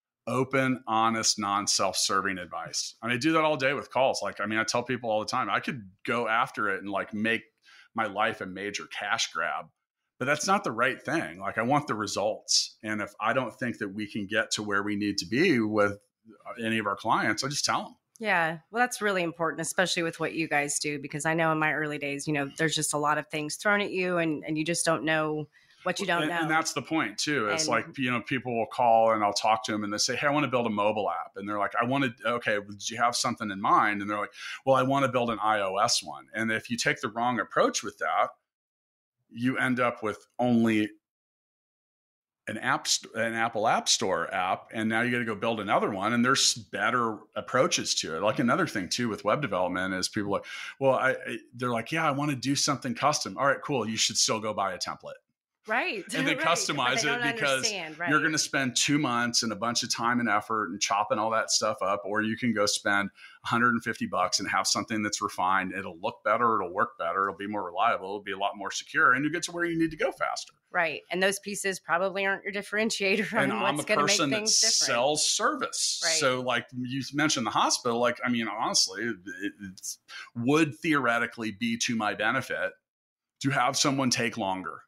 B: open, honest, non-self-serving advice. I mean, I do that all day with calls. Like, I mean, I tell people all the time, I could go after it and like make my life a major cash grab, but that's not the right thing. Like I want the results. And if I don't think that we can get to where we need to be with any of our clients, I just tell them.
C: Yeah. Well, that's really important, especially with what you guys do, because I know in my early days, you know, there's just a lot of things thrown at you and, and you just don't know what you don't
B: and,
C: know.
B: And that's the point too. It's
C: and,
B: like, you know, people will call and I'll talk to them and they say, hey, I want to build a mobile app. And they're like, I wanted, okay, well, did you have something in mind? And they're like, well, I want to build an iOS one. And if you take the wrong approach with that, you end up with only an app, an Apple App Store app, and now you got to go build another one. And there's better approaches to it. Like another thing too with web development is people are like, well, I, I they're like, yeah, I want to do something custom. All right, cool. You should still go buy a template.
C: Right.
B: And they
C: right.
B: customize
C: they
B: it because
C: right.
B: you're going to spend two months and a bunch of time and effort and chopping all that stuff up, or you can go spend one hundred fifty bucks and have something that's refined. It'll look better. It'll work better. It'll be more reliable. It'll be a lot more secure, and you get to where you need to go faster.
C: Right. And those pieces probably aren't your differentiator on
B: and
C: what's going to make things different.
B: I'm a person that sells service.
C: Right.
B: So like you mentioned the hospital, like, I mean, honestly, it it's, would theoretically be to my benefit to have someone take longer.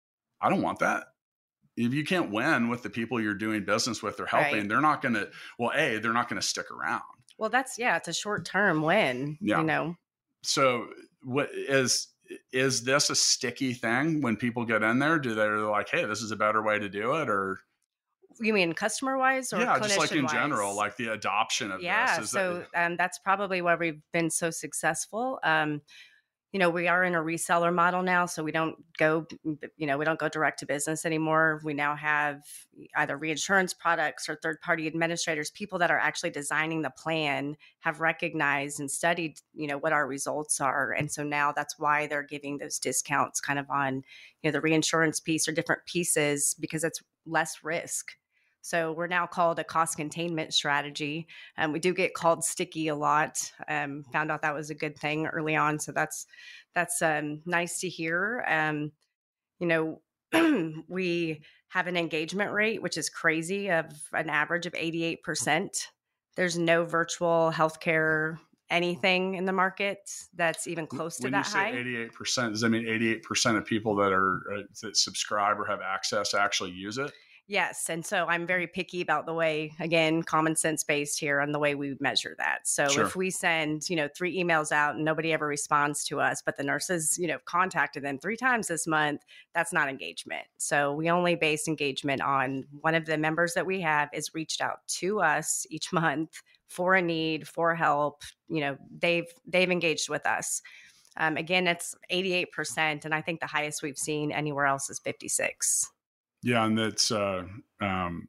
B: I don't want that. If you can't win with the people you're doing business with or helping, right. they're not going to, well, A, they're not going to stick around.
C: Well, that's, yeah, it's a short-term win, yeah. you know?
B: So what is, is this a sticky thing when people get in there? Do they're like, hey, this is a better way to do it? Or
C: you mean customer wise or
B: yeah, just like in
C: wise?
B: general, like the adoption of
C: yeah,
B: this. Is
C: so
B: that,
C: um, that's probably why we've been so successful. Um, you know, we are in a reseller model now, so we don't go, you know, we don't go direct to business anymore. We now have either reinsurance products or third-party administrators, people that are actually designing the plan, have recognized and studied, you know, what our results are. And so now that's why they're giving those discounts kind of on, you know, the reinsurance piece or different pieces because it's less risk. So we're now called a cost containment strategy. Um, we do get called sticky a lot. Um, found out that was a good thing early on. So that's that's um, nice to hear. Um, you know, we have an engagement rate, which is crazy, of an average of eighty-eight percent. There's no virtual healthcare anything in the market that's even close to
B: when
C: that
B: you say
C: high.
B: eighty-eight percent, does that mean eighty-eight percent of people that are uh, that subscribe or have access actually use it?
C: Yes. And so I'm very picky about the way, again, common sense based here on the way we measure that. So
B: Sure.
C: if we send, you know, three emails out and nobody ever responds to us, but the nurses, you know, contacted them three times this month, that's not engagement. So we only base engagement on one of the members that we have is reached out to us each month for a need, for help. You know, they've, they've engaged with us. Um, again, it's eighty-eight percent. And I think the highest we've seen anywhere else is fifty-six.
B: Yeah, and that's uh, um,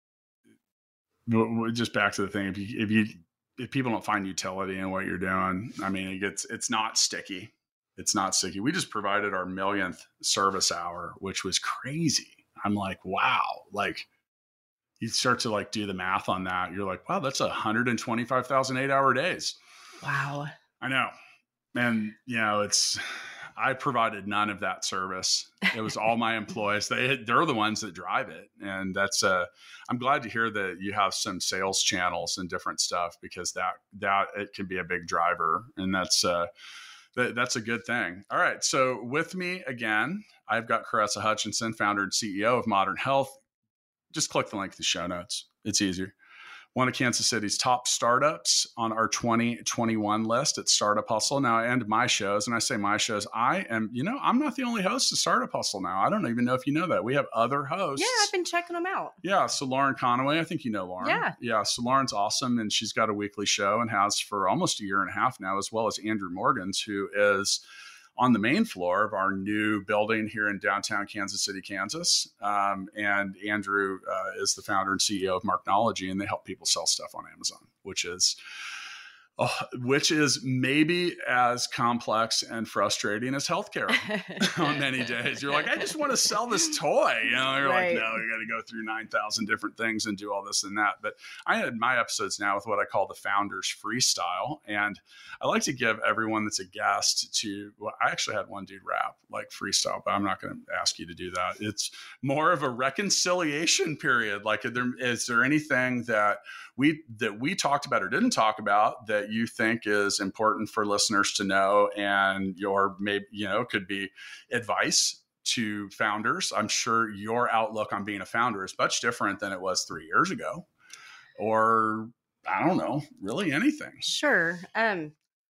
B: just back to the thing. If you, if you if people don't find utility in what you're doing, I mean, it gets it's not sticky. It's not sticky. We just provided our millionth service hour, which was crazy. I'm like, wow. Like, you start to like do the math on that. You're like, wow, that's one hundred twenty-five thousand eight hour days.
C: Wow.
B: I know, and you know, it's. I provided none of that service. It was all my employees. They, they're the ones that drive it. And that's, uh, I'm glad to hear that you have some sales channels and different stuff because that, that it can be a big driver. And that's, uh, that, that's a good thing. All right. So with me again, I've got Caressa Hutchinson, founder and C E O of Modern Health. Just click the link in the show notes. It's easier. One of Kansas City's top startups on our twenty twenty-one list at Startup Hustle. Now I end my shows, and I say my shows. I am, you know, I'm not the only host of Startup Hustle now. I don't even know if you know that. We have other hosts.
C: Yeah, I've been checking them out.
B: Yeah. So Lauren Conaway, I think you know Lauren.
C: Yeah.
B: Yeah. So Lauren's awesome, and she's got a weekly show and has for almost a year and a half now, as well as Andrew Morgans, who is on the main floor of our new building here in downtown Kansas City, Kansas. Um, and Andrew uh, is the founder and C E O of Marknology, and they help people sell stuff on Amazon, which is oh, which is maybe as complex and frustrating as healthcare on many days. You're like, I just want to sell this toy. You know, you're
C: right.
B: like, no, you got to go through nine thousand different things and do all this and that. But I had my episodes now with what I call the Founders Freestyle. And I like to give everyone that's a guest to, well, I actually had one dude rap like freestyle, but I'm not going to ask you to do that. It's more of a reconciliation period. Like, is there, is there anything that we, that we talked about or didn't talk about that you think is important for listeners to know, and your maybe, you know, could be advice to founders. I'm sure your outlook on being a founder is much different than it was three years ago, or I don't know, really anything.
C: Sure. Um,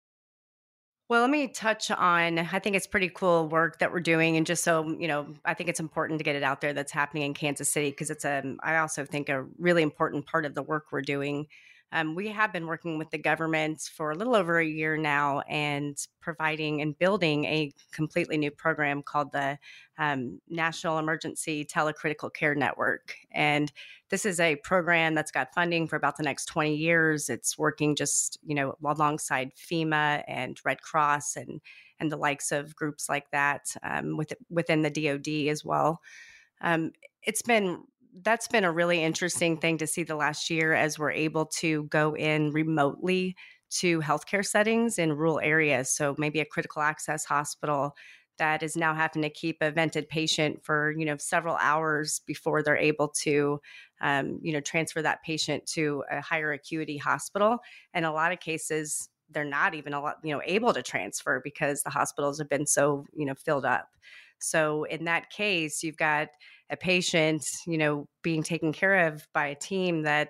C: well, let me touch on, I think it's pretty cool work that we're doing. And just so, you know, I think it's important to get it out there that's happening in Kansas City, because it's a, I also think a really important part of the work we're doing. Um, we have been working with the government for a little over a year now and providing and building a completely new program called the um, National Emergency Telecritical Care Network. And this is a program that's got funding for about the next twenty years. It's working just, you know, alongside FEMA and Red Cross and and the likes of groups like that um, with, within the D O D as well. Um, it's been That's been a really interesting thing to see the last year, as we're able to go in remotely to healthcare settings in rural areas. So maybe a critical access hospital that is now having to keep a vented patient for, you know, several hours before they're able to, um, you know, transfer that patient to a higher acuity hospital. In a lot of cases, they're not even a lot, you know, able to transfer because the hospitals have been so, you know, filled up. So in that case, you've got a patient, you know, being taken care of by a team that,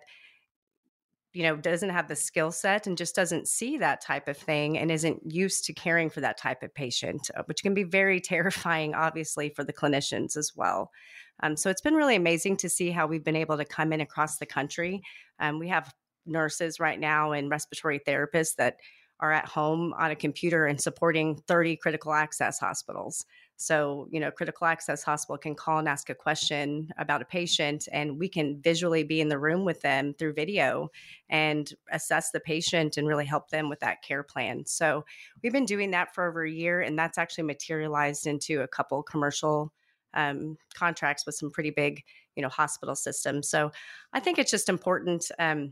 C: you know, doesn't have the skill set and just doesn't see that type of thing and isn't used to caring for that type of patient, uh, which can be very terrifying, obviously, for the clinicians as well. Um, so it's been really amazing to see how we've been able to come in across the country. Um, we have nurses right now and respiratory therapists that are at home on a computer and supporting thirty critical access hospitals. So, you know, critical access hospital can call and ask a question about a patient, and we can visually be in the room with them through video and assess the patient and really help them with that care plan. So we've been doing that for over a year, and that's actually materialized into a couple commercial um, contracts with some pretty big, you know, hospital systems. So I think it's just important um,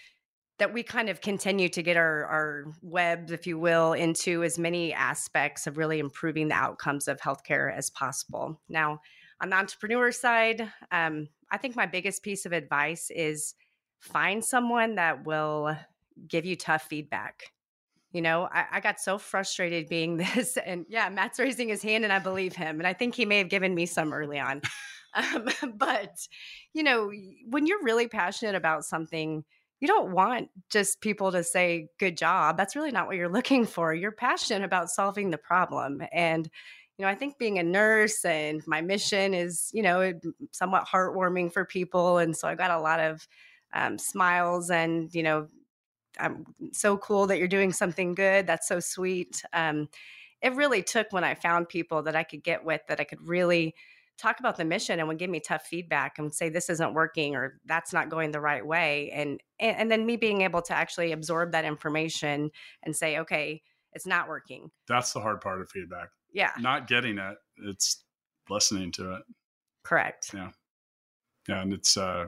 C: that we kind of continue to get our, our web, if you will, into as many aspects of really improving the outcomes of healthcare as possible. Now, on the entrepreneur side, um, I think my biggest piece of advice is find someone that will give you tough feedback. You know, I, I got so frustrated being this, and yeah, Matt's raising his hand and I believe him. And I think he may have given me some early on. Um, but, you know, when you're really passionate about something, you don't want just people to say, good job. That's really not what you're looking for. You're passionate about solving the problem. And, you know, I think being a nurse and my mission is, you know, somewhat heartwarming for people. And so I got a lot of um, smiles and, you know, I'm so cool that you're doing something good. That's so sweet. Um, it really took when I found people that I could get with, that I could really talk about the mission and would give me tough feedback and say, this isn't working or that's not going the right way. And, and, and then me being able to actually absorb that information and say, okay, it's not working.
B: That's the hard part of feedback.
C: Yeah.
B: Not getting it. It's listening to it.
C: Correct.
B: Yeah. Yeah. And it's, uh,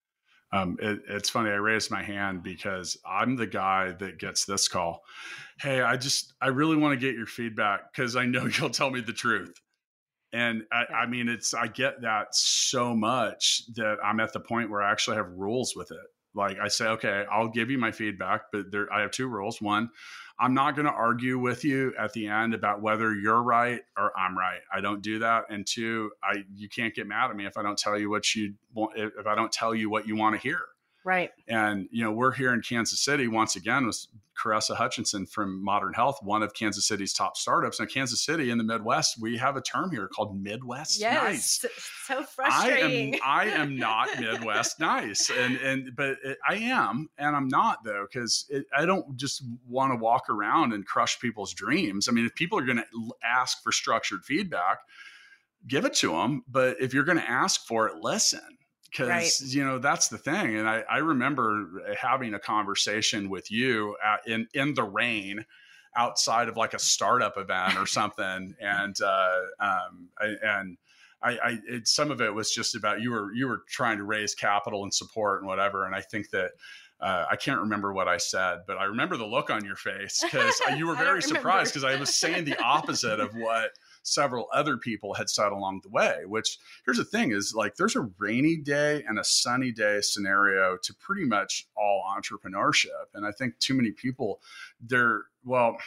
B: um, it, it's funny. I raised my hand because I'm the guy that gets this call. Hey, I just, I really want to get your feedback because I know you'll tell me the truth. And I, I mean, it's, I get that so much that I'm at the point where I actually have rules with it. Like I say, okay, I'll give you my feedback, but there, I have two rules. One, I'm not going to argue with you at the end about whether you're right or I'm right. I don't do that. And two, I, you can't get mad at me if I don't tell you what you want, if I don't tell you what you want to hear.
C: Right.
B: And, you know, we're here in Kansas City, once again, with Caressa Hutchinson from Modern Health, one of Kansas City's top startups. Now, Kansas City in the Midwest, we have a term here called Midwest
C: yes,
B: nice.
C: So frustrating.
B: I am, I am not Midwest nice. And, and, but it, I am, and I'm not though, because I don't just want to walk around and crush people's dreams. I mean, if people are going to ask for structured feedback, give it to them. But if you're going to ask for it, listen. Because, right. you know, that's the thing. And I, I remember having a conversation with you at, in, in the rain outside of like a startup event or something. And, uh, um, I, and I, I it, some of it was just about, you were, you were trying to raise capital and support and whatever. And I think that, uh, I can't remember what I said, but I remember the look on your face because you were very surprised because I was saying the opposite of what several other people had said along the way, which here's the thing is like, there's a rainy day and a sunny day scenario to pretty much all entrepreneurship. And I think too many people they're, well,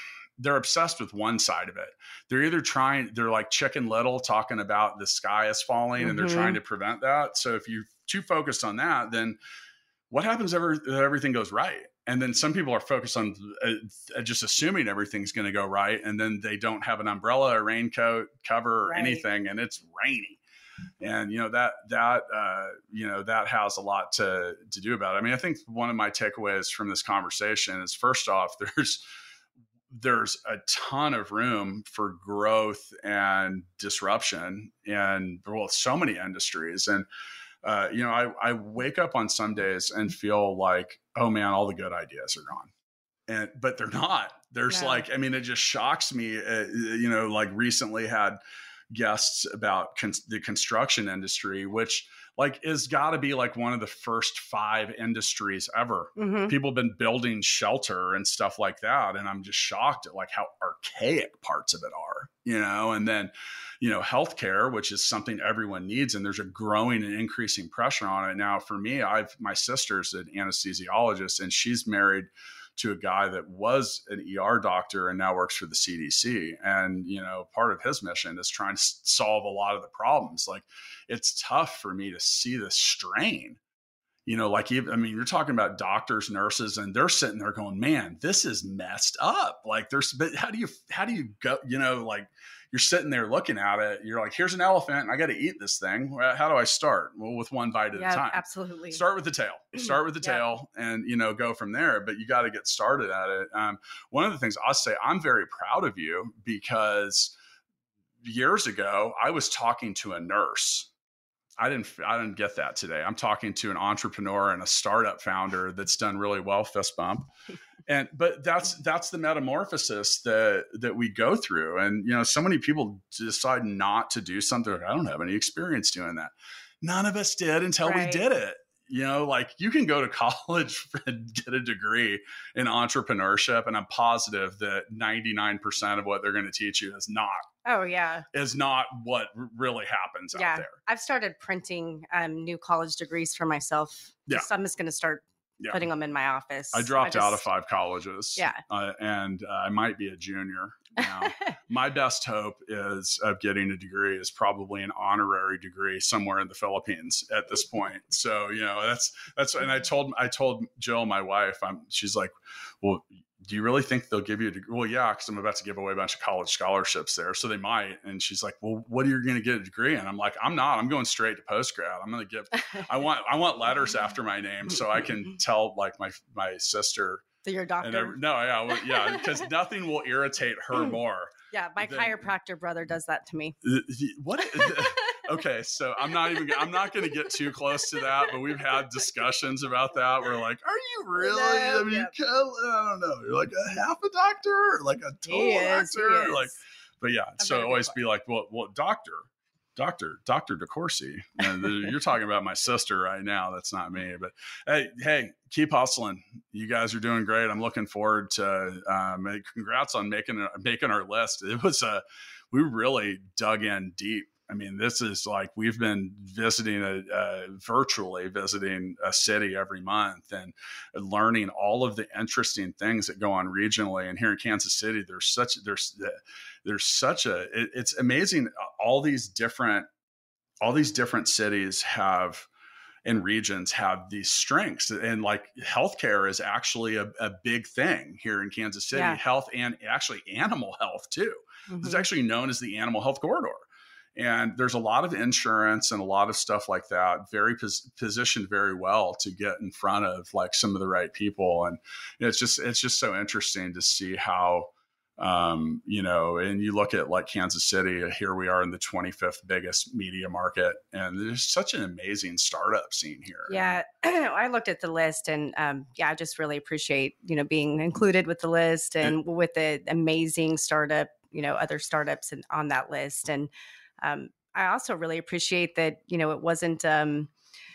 B: they're obsessed with one side of it. They're either trying, they're like Chicken Little talking about the sky is falling mm-hmm. and they're trying to prevent that. So if you're too focused on that, then what happens ever everything goes right? And then some people are focused on uh, just assuming everything's going to go right. And then they don't have an umbrella, a raincoat, cover, or right. anything, and it's raining. And, you know, that, that, uh, you know, that has a lot to, to do about it. I mean, I think one of my takeaways from this conversation is, first off, there's, there's a ton of room for growth and disruption in, well, so many industries. And, uh, you know, I, I wake up on some days and feel like, oh man, all the good ideas are gone. And, but they're not. There's yeah. like, I mean, it just shocks me, uh, you know, like recently had guests about con- the construction industry, which like is got to be like one of the first five industries ever. Mm-hmm. People have been building shelter and stuff like that. And I'm just shocked at like how archaic parts of it are, you know, and then, you know, healthcare, which is something everyone needs. And there's a growing and increasing pressure on it. Now for me, I've, my sister's an anesthesiologist and she's married to a guy that was an E R doctor and now works for the C D C. And, you know, part of his mission is trying to solve a lot of the problems. Like, it's tough for me to see the strain, you know, like, even, I mean, you're talking about doctors, nurses, and they're sitting there going, man, this is messed up. Like there's, but how do you, how do you go, you know, like you're sitting there looking at it. You're like, here's an elephant and I got to eat this thing. How do I start? Well, with one bite at
C: yeah,
B: a time.
C: Absolutely.
B: Start with the tail, start with the yeah. tail and, you know, go from there, but you got to get started at it. Um, one of the things I'll say, I'm very proud of you because years ago I was talking to a nurse. I didn't, I didn't get that today. I'm talking to an entrepreneur and a startup founder that's done really well, fist bump. And, but that's, that's the metamorphosis that, that we go through. And, you know, so many people decide not to do something. I don't have any experience doing that. None of us did until right. we did it. You know, like you can go to college and get a degree in entrepreneurship. And I'm positive that ninety-nine percent of what they're going to teach you is not.
C: Oh, yeah.
B: Is not what really happens
C: yeah.
B: out there.
C: I've started printing um, new college degrees for myself.
B: Yeah.
C: So I'm just going to start yeah. putting them in my office.
B: I dropped I just,
C: out
B: of five colleges.
C: Yeah.
B: Uh, and uh, I might be a junior now. My best hope is of getting a degree is probably an honorary degree somewhere in the Philippines at this point. So, you know, that's, that's, and I told, I told Jill, my wife, I'm, she's like, well, do you really think they'll give you a degree? Well, yeah, because I'm about to give away a bunch of college scholarships there. So they might. And she's like, well, what are you going to get a degree in? I'm like, I'm not. I'm going straight to postgrad. I'm going to give, I want, I want letters after my name so I can tell like my, my sister.
C: So your doctor?
B: Every, no, yeah, well, yeah, because nothing will irritate her more.
C: Yeah, my than, chiropractor brother does that to me.
B: What? Okay, so I'm not even. I'm not going to get too close to that, but we've had discussions about that. We're like, are you really? No, I mean, yeah. you I don't know. You're like a half a doctor, or like a total
C: he is,
B: doctor,
C: he is.
B: like. But yeah, I'm so always be like, well, well, doctor. Doctor, Doctor DeCourcy. And you're talking about my sister right now. That's not me, but hey, hey, keep hustling. You guys are doing great. I'm looking forward to, um, congrats on making, making our list. It was a, we really dug in deep. I mean, this is like, we've been visiting a, uh, virtually visiting a city every month and learning all of the interesting things that go on regionally. And here in Kansas City, there's such, there's, there's such a, it, it's amazing. All these different, all these different cities have and regions have these strengths, and like healthcare is actually a, a big thing here in Kansas City, yeah. health and actually animal health too. Mm-hmm. It's actually known as the animal health corridor. And there's a lot of insurance and a lot of stuff like that, very pos- positioned very well to get in front of like some of the right people. And it's just, it's just so interesting to see how, um, you know, and you look at like Kansas City, here we are in the twenty-fifth biggest media market. And there's such an amazing startup scene here.
C: Yeah. I looked at the list and, um, yeah, I just really appreciate, you know, being included with the list and, and with the amazing startup, you know, other startups in, on that list. And, Um, I also really appreciate that, you know, it wasn't um,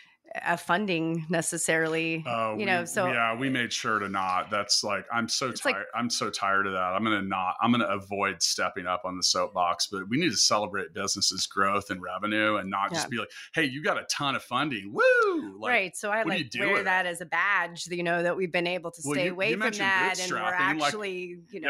C: a funding necessarily,
B: uh,
C: you know,
B: we,
C: so
B: yeah, we made sure to not. That's like, I'm so tired.
C: Like,
B: I'm so tired of that. I'm going to not, I'm going to avoid stepping up on the soapbox, but we need to celebrate businesses' growth and revenue and not just yeah. be like, hey, you got a ton of funding. Woo. Like,
C: right. So I like wear that as a badge, you know, that we've been able to well, stay you, away you from that. And we're actually, like, you know,
B: yeah.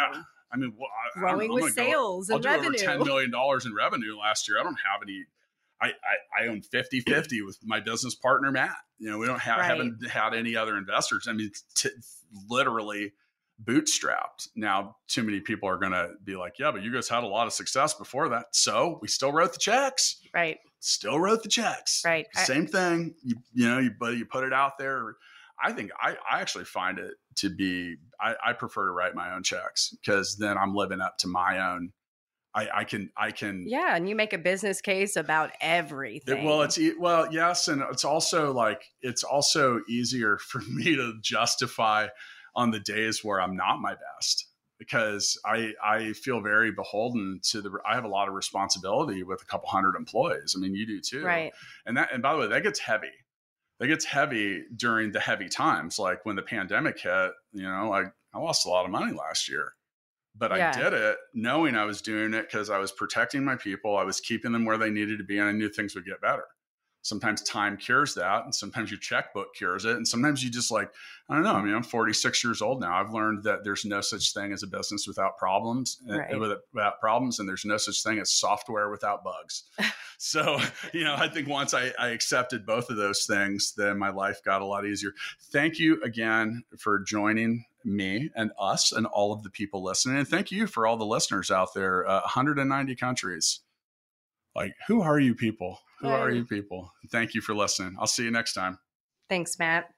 B: I mean, well, I,
C: growing
B: I'm,
C: with
B: I'm
C: sales
B: go,
C: and
B: I'll
C: revenue.
B: do over ten million dollars in revenue last year. I don't have any. I, I, I own fifty fifty with my business partner, Matt. You know, we don't have, right. haven't had any other investors. I mean, t- literally bootstrapped. Now, too many people are going to be like, yeah, but you guys had a lot of success before that. So we still wrote the checks.
C: Right.
B: Still wrote the checks.
C: Right.
B: Same I, thing. You, you know, you, but you put it out there. I think I, I actually find it to be, I, I prefer to write my own checks because then I'm living up to my own. I, I can, I can.
C: Yeah. And you make a business case about everything.
B: It, well, it's, well, yes. And it's also like, it's also easier for me to justify on the days where I'm not my best because I, I feel very beholden to the, I have a lot of responsibility with a couple hundred employees. I mean, you do too.
C: Right.
B: And that, and by the way, that gets heavy. That gets heavy during the heavy times. Like when the pandemic hit, you know, I, I lost a lot of money last year. But yeah. I did it knowing I was doing it because I was protecting my people. I was keeping them where they needed to be. And I knew things would get better. Sometimes time cures that. And sometimes your checkbook cures it. And sometimes you just like, I don't know. I mean, I'm forty-six years old now. I've learned that there's no such thing as a business without problems, right. and, without problems. And there's no such thing as software without bugs. So, you know, I think once I, I accepted both of those things, then my life got a lot easier. Thank you again for joining me and us and all of the people listening. And thank you for all the listeners out there, uh, one hundred ninety countries. Like, who are you people? Who
C: Hey.
B: are you people? Thank you for listening. I'll see you next time.
C: Thanks, Matt.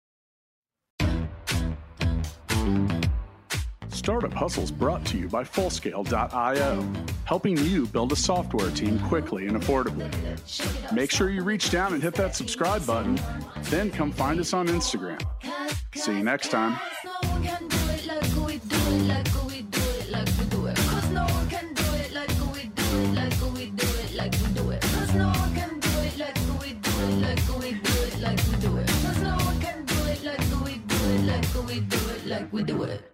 B: Startup Hustles brought to you by Fullscale dot io, helping you build a software team quickly and affordably. Make sure you reach down and hit that subscribe button, then come find us on Instagram. See you next time.
D: Like we do it.